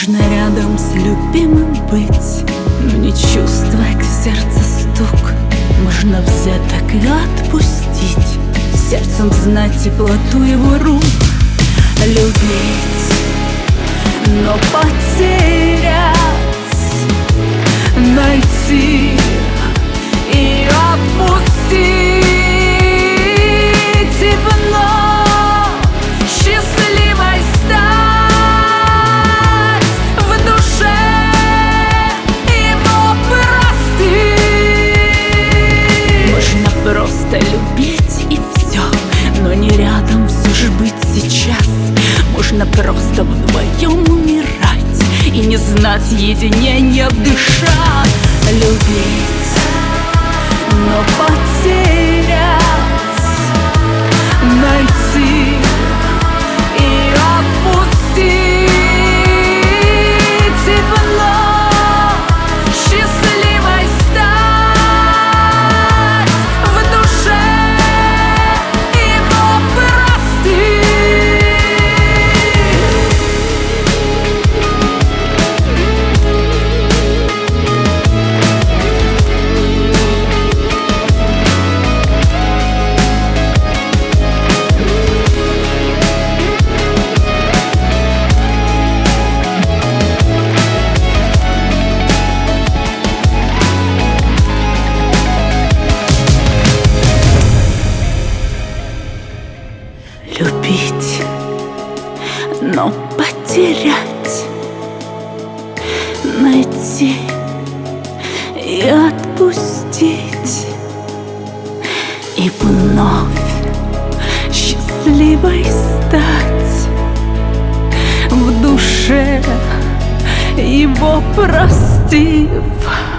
Можно рядом с любимым быть, но не чувствовать в сердце стук. Можно взять так и отпустить, сердцем знать теплоту его рук. Любить, но потерять, найти и отпустить, и вновь счастливой стать, в душе его простить. Можно просто любить и все, но не рядом все же быть сейчас. Можно просто вдвоем умирать и не знать единения дышать. Любить, но потерять, найти и отпустить, и вновь счастливой стать, в душе его простить. Любить, но потерять, найти и отпустить, и вновь счастливой стать, в душе его простив.